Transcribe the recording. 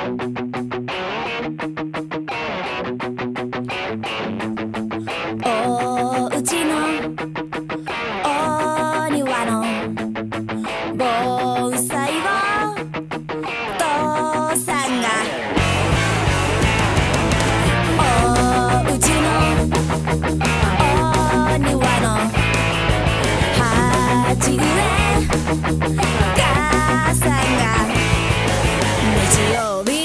おうちのお庭の盆栽を父さんがおうちのお庭の鉢植え母さんが日曜日